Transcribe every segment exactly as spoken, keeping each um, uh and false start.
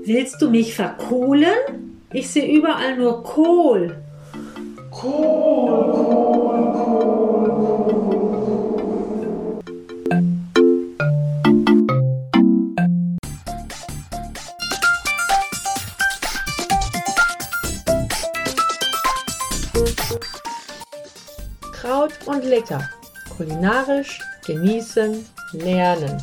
Willst du mich verkohlen? Ich sehe überall nur Kohl. Kohl, Kohl, Kohl, Kohl. Kraut und lecker. Kulinarisch genießen, lernen.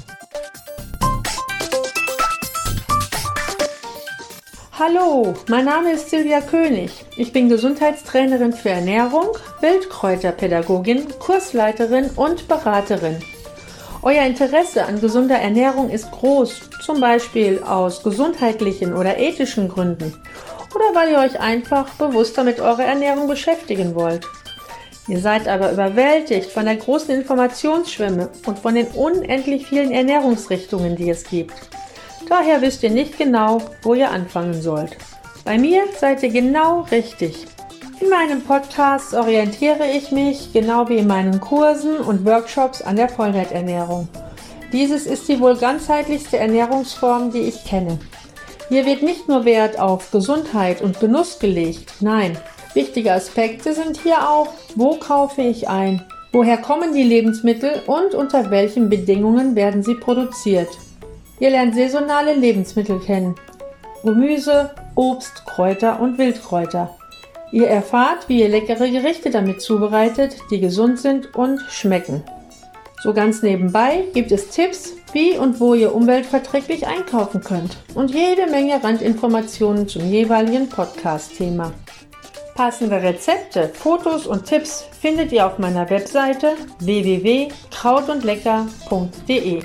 Hallo, mein Name ist Silvia König. Ich bin Gesundheitstrainerin für Ernährung, Wildkräuterpädagogin, Kursleiterin und Beraterin. Euer Interesse an gesunder Ernährung ist groß, zum Beispiel aus gesundheitlichen oder ethischen Gründen oder weil ihr euch einfach bewusster mit eurer Ernährung beschäftigen wollt. Ihr seid aber überwältigt von der großen Informationsschwemme und von den unendlich vielen Ernährungsrichtungen, die es gibt. Daher wisst ihr nicht genau, wo ihr anfangen sollt. Bei mir seid ihr genau richtig. In meinem Podcast orientiere ich mich, genau wie in meinen Kursen und Workshops, an der Vollwerternährung. Dieses ist die wohl ganzheitlichste Ernährungsform, die ich kenne. Hier wird nicht nur Wert auf Gesundheit und Genuss gelegt, nein. Wichtige Aspekte sind hier auch, wo kaufe ich ein, woher kommen die Lebensmittel und unter welchen Bedingungen werden sie produziert. Ihr lernt saisonale Lebensmittel kennen, Gemüse, Obst, Kräuter und Wildkräuter. Ihr erfahrt, wie ihr leckere Gerichte damit zubereitet, die gesund sind und schmecken. So ganz nebenbei gibt es Tipps, wie und wo ihr umweltverträglich einkaufen könnt und jede Menge Randinformationen zum jeweiligen Podcast-Thema. Passende Rezepte, Fotos und Tipps findet ihr auf meiner Webseite w w w punkt kraut und lecker punkt d e.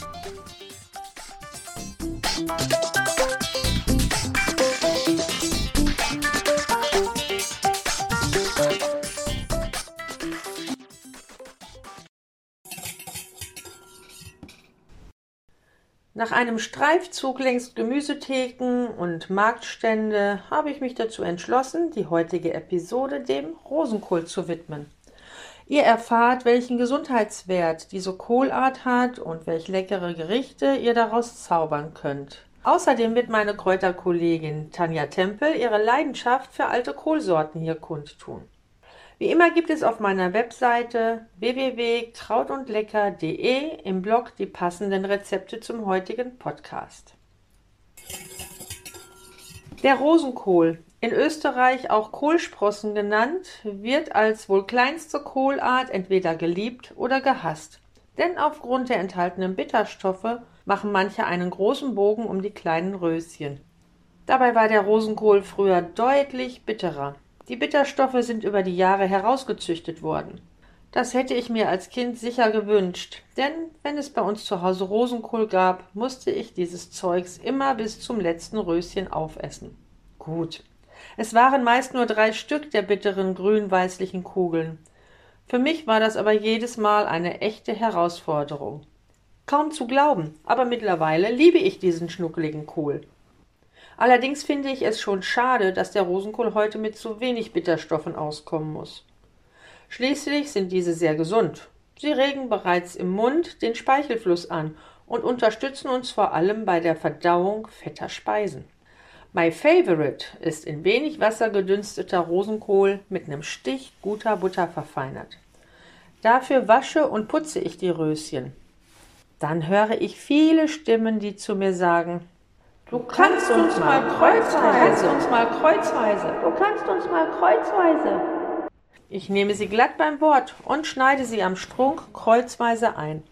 Nach einem Streifzug längs Gemüsetheken und Marktstände habe ich mich dazu entschlossen, die heutige Episode dem Rosenkohl zu widmen. Ihr erfahrt, welchen Gesundheitswert diese Kohlart hat und welche leckere Gerichte ihr daraus zaubern könnt. Außerdem wird meine Kräuterkollegin Tanja Tempel ihre Leidenschaft für alte Kohlsorten hier kundtun. Wie immer gibt es auf meiner Webseite w w w punkt kraut und lecker punkt d e im Blog die passenden Rezepte zum heutigen Podcast. Der Rosenkohl, in Österreich auch Kohlsprossen genannt, wird als wohl kleinste Kohlart entweder geliebt oder gehasst. Denn aufgrund der enthaltenen Bitterstoffe machen manche einen großen Bogen um die kleinen Röschen. Dabei war der Rosenkohl früher deutlich bitterer. Die Bitterstoffe sind über die Jahre herausgezüchtet worden. Das hätte ich mir als Kind sicher gewünscht, denn wenn es bei uns zu Hause Rosenkohl gab, musste ich dieses Zeugs immer bis zum letzten Röschen aufessen. Gut, es waren meist nur drei Stück der bitteren grün-weißlichen Kugeln. Für mich war das aber jedes Mal eine echte Herausforderung. Kaum zu glauben, aber mittlerweile liebe ich diesen schnuckeligen Kohl. Allerdings finde ich es schon schade, dass der Rosenkohl heute mit so wenig Bitterstoffen auskommen muss. Schließlich sind diese sehr gesund. Sie regen bereits im Mund den Speichelfluss an und unterstützen uns vor allem bei der Verdauung fetter Speisen. My favorite ist in wenig Wasser gedünsteter Rosenkohl mit einem Stich guter Butter verfeinert. Dafür wasche und putze ich die Röschen. Dann höre ich viele Stimmen, die zu mir sagen: Du kannst uns mal kreuzweise, uns mal kreuzweise, du kannst uns mal kreuzweise. Ich nehme sie glatt beim Wort und schneide sie am Strunk kreuzweise ein.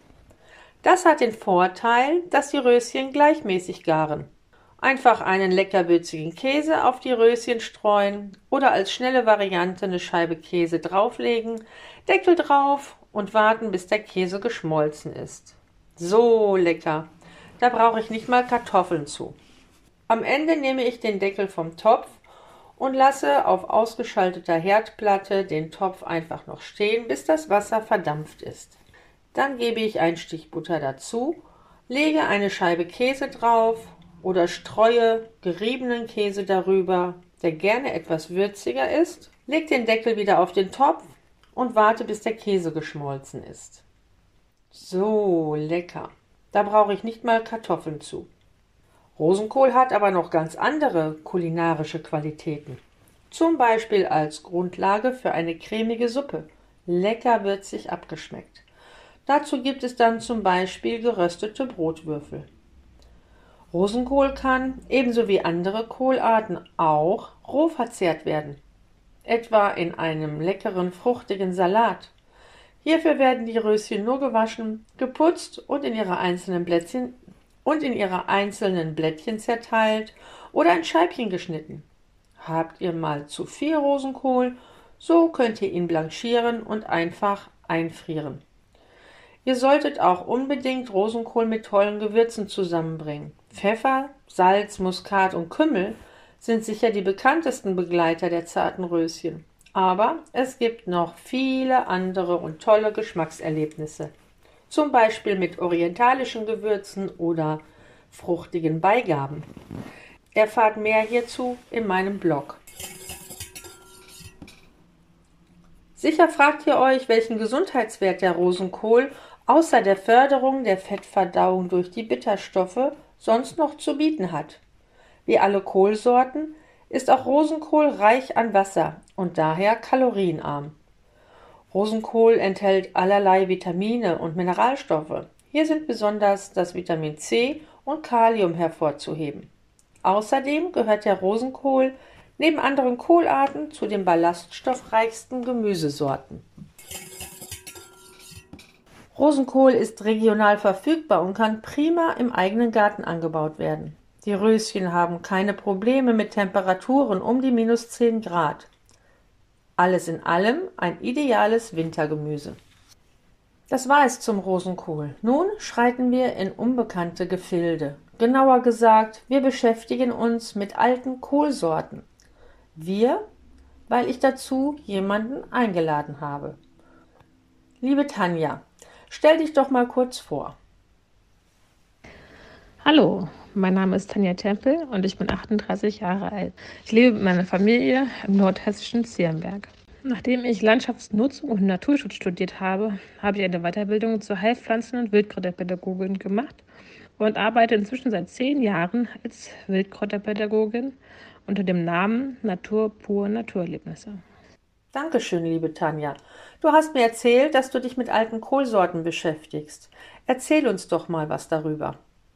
Das hat den Vorteil, dass die Röschen gleichmäßig garen. Einfach einen leckerwürzigen Käse auf die Röschen streuen oder als schnelle Variante eine Scheibe Käse drauflegen, Deckel drauf und warten, bis der Käse geschmolzen ist. So lecker! Da brauche ich nicht mal Kartoffeln zu. Am Ende nehme ich den Deckel vom Topf und lasse auf ausgeschalteter Herdplatte den Topf einfach noch stehen, bis das Wasser verdampft ist. Dann gebe ich einen Stich Butter dazu, lege eine Scheibe Käse drauf oder streue geriebenen Käse darüber, der gerne etwas würziger ist, leg den Deckel wieder auf den Topf und warte, bis der Käse geschmolzen ist. So lecker! Da brauche ich nicht mal Kartoffeln zu. Rosenkohl hat aber noch ganz andere kulinarische Qualitäten. Zum Beispiel als Grundlage für eine cremige Suppe. Lecker würzig abgeschmeckt. Dazu gibt es dann zum Beispiel geröstete Brotwürfel. Rosenkohl kann, ebenso wie andere Kohlarten, auch roh verzehrt werden. Etwa in einem leckeren, fruchtigen Salat. Hierfür werden die Röschen nur gewaschen, geputzt und in ihre einzelnen Blättchen und in ihre einzelnen Blättchen zerteilt oder in Scheibchen geschnitten. Habt ihr mal zu viel Rosenkohl, so könnt ihr ihn blanchieren und einfach einfrieren. Ihr solltet auch unbedingt Rosenkohl mit tollen Gewürzen zusammenbringen. Pfeffer, Salz, Muskat und Kümmel sind sicher die bekanntesten Begleiter der zarten Röschen. Aber es gibt noch viele andere und tolle Geschmackserlebnisse. Zum Beispiel mit orientalischen Gewürzen oder fruchtigen Beigaben. Erfahrt mehr hierzu in meinem Blog. Sicher fragt ihr euch, welchen Gesundheitswert der Rosenkohl außer der Förderung der Fettverdauung durch die Bitterstoffe sonst noch zu bieten hat. Wie alle Kohlsorten ist auch Rosenkohl reich an Wasser und daher kalorienarm. Rosenkohl enthält allerlei Vitamine und Mineralstoffe. Hier sind besonders das Vitamin C und Kalium hervorzuheben. Außerdem gehört der Rosenkohl neben anderen Kohlarten zu den ballaststoffreichsten Gemüsesorten. Rosenkohl ist regional verfügbar und kann prima im eigenen Garten angebaut werden. Die Röschen haben keine Probleme mit Temperaturen um die minus zehn Grad. Alles in allem ein ideales Wintergemüse. Das war es zum Rosenkohl. Nun schreiten wir in unbekannte Gefilde. Genauer gesagt, wir beschäftigen uns mit alten Kohlsorten. Wir, weil ich dazu jemanden eingeladen habe. Liebe Tanja, stell dich doch mal kurz vor. Hallo, mein Name ist Tanja Tempel und ich bin achtunddreißig Jahre alt. Ich lebe mit meiner Familie im nordhessischen Zierenberg. Nachdem ich Landschaftsnutzung und Naturschutz studiert habe, habe ich eine Weiterbildung zur Heilpflanzen- und Wildkräuterpädagogin gemacht und arbeite inzwischen seit zehn Jahren als Wildkräuterpädagogin unter dem Namen Natur pur Naturerlebnisse. Dankeschön, liebe Tanja. Du hast mir erzählt, dass du dich mit alten Kohlsorten beschäftigst. Erzähl uns doch mal was darüber.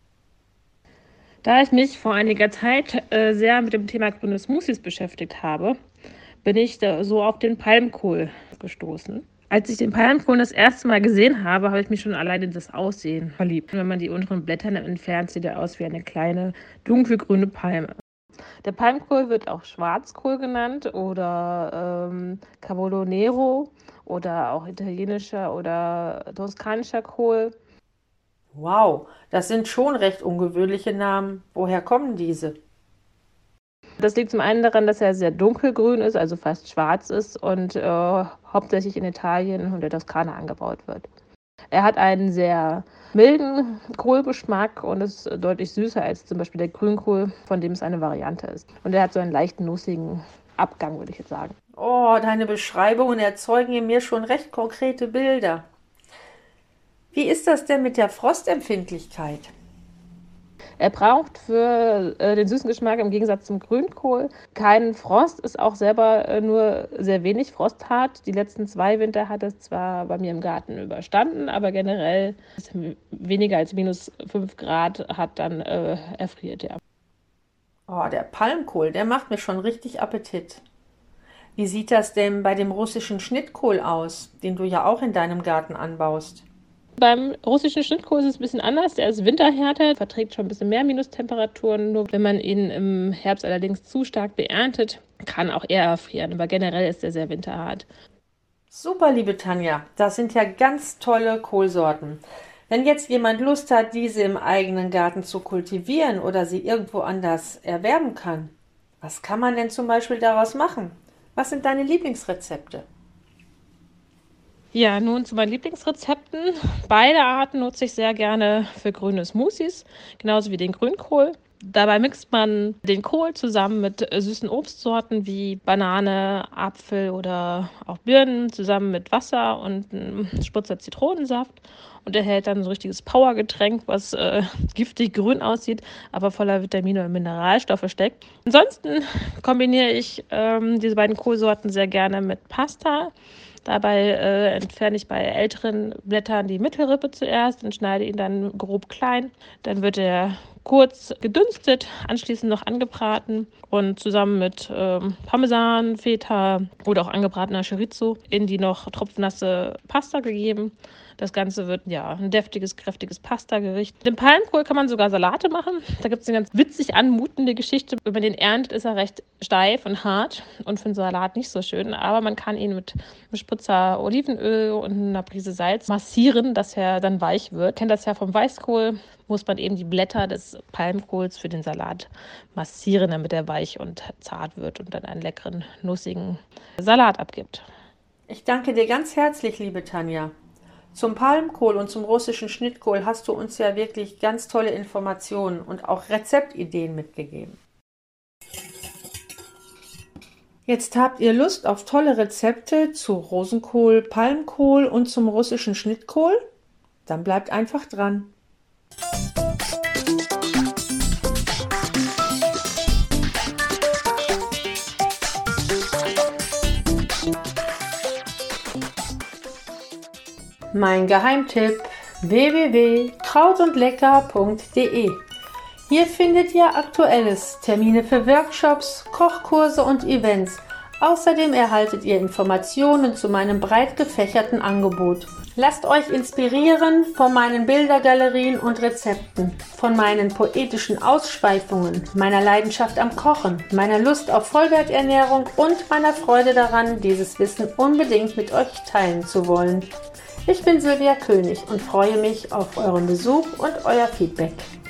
Da ich mich vor einiger Zeit äh, sehr mit dem Thema grüne Smoothies beschäftigt habe, bin ich da so auf den Palmkohl gestoßen. Als ich den Palmkohl das erste Mal gesehen habe, habe ich mich schon allein in das Aussehen verliebt. Wenn man die unteren Blätter entfernt, sieht er aus wie eine kleine dunkelgrüne Palme. Der Palmkohl wird auch Schwarzkohl genannt oder ähm, Cavolo Nero oder auch italienischer oder toskanischer Kohl. Wow, das sind schon recht ungewöhnliche Namen. Woher kommen diese? Das liegt zum einen daran, dass er sehr dunkelgrün ist, also fast schwarz ist und äh, hauptsächlich in Italien und der Toskana angebaut wird. Er hat einen sehr milden Kohlgeschmack und ist deutlich süßer als zum Beispiel der Grünkohl, von dem es eine Variante ist. Und er hat so einen leichten nussigen Abgang, würde ich jetzt sagen. Oh, deine Beschreibungen erzeugen in mir schon recht konkrete Bilder. Wie ist das denn mit der Frostempfindlichkeit? Er braucht für äh, den süßen Geschmack im Gegensatz zum Grünkohl keinen Frost, ist auch selber äh, nur sehr wenig frosthart. Die letzten zwei Winter hat es zwar bei mir im Garten überstanden, aber generell ist weniger als minus fünf Grad hat, dann äh, erfriert er. Oh, der Palmkohl, der macht mir schon richtig Appetit. Wie sieht das denn bei dem russischen Schnittkohl aus, den du ja auch in deinem Garten anbaust? Beim russischen Schnittkohl ist es ein bisschen anders. Der ist winterhärter, verträgt schon ein bisschen mehr Minustemperaturen. Nur wenn man ihn im Herbst allerdings zu stark beerntet, kann auch er erfrieren. Aber generell ist er sehr winterhart. Super, liebe Tanja, das sind ja ganz tolle Kohlsorten. Wenn jetzt jemand Lust hat, diese im eigenen Garten zu kultivieren oder sie irgendwo anders erwerben kann, was kann man denn zum Beispiel daraus machen? Was sind deine Lieblingsrezepte? Ja, nun zu meinen Lieblingsrezepten. Beide Arten nutze ich sehr gerne für grüne Smoothies, genauso wie den Grünkohl. Dabei mixt man den Kohl zusammen mit süßen Obstsorten wie Banane, Apfel oder auch Birnen zusammen mit Wasser und einem Spritzer Zitronensaft und erhält dann so ein richtiges Powergetränk, was äh, giftig grün aussieht, aber voller Vitamine und Mineralstoffe steckt. Ansonsten kombiniere ich ähm, diese beiden Kohlsorten sehr gerne mit Pasta. Dabei äh, entferne ich bei älteren Blättern die Mittelrippe zuerst und schneide ihn dann grob klein. Dann wird er kurz gedünstet, anschließend noch angebraten und zusammen mit ähm, Parmesan, Feta oder auch angebratener Chorizo in die noch tropfnasse Pasta gegeben. Das Ganze wird ja ein deftiges, kräftiges Pasta-Gericht. Mit dem Palmkohl kann man sogar Salate machen. Da gibt es eine ganz witzig anmutende Geschichte. Wenn man den erntet, ist er recht steif und hart und für einen Salat nicht so schön. Aber man kann ihn mit einem Spritzer Olivenöl und einer Prise Salz massieren, dass er dann weich wird. Kennt das ja vom Weißkohl, muss man eben die Blätter des Palmkohls für den Salat massieren, damit er weich und zart wird und dann einen leckeren, nussigen Salat abgibt. Ich danke dir ganz herzlich, liebe Tanja. Zum Palmkohl und zum russischen Schnittkohl hast du uns ja wirklich ganz tolle Informationen und auch Rezeptideen mitgegeben. Jetzt habt ihr Lust auf tolle Rezepte zu Rosenkohl, Palmkohl und zum russischen Schnittkohl? Dann bleibt einfach dran. Mein Geheimtipp w w w punkt krautundlecker punkt de. Hier findet ihr Aktuelles, Termine für Workshops, Kochkurse und Events. Außerdem erhaltet ihr Informationen zu meinem breit gefächerten Angebot. Lasst euch inspirieren von meinen Bildergalerien und Rezepten, von meinen poetischen Ausschweifungen, meiner Leidenschaft am Kochen, meiner Lust auf Vollwerternährung und meiner Freude daran, dieses Wissen unbedingt mit euch teilen zu wollen. Ich bin Silvia König und freue mich auf euren Besuch und euer Feedback.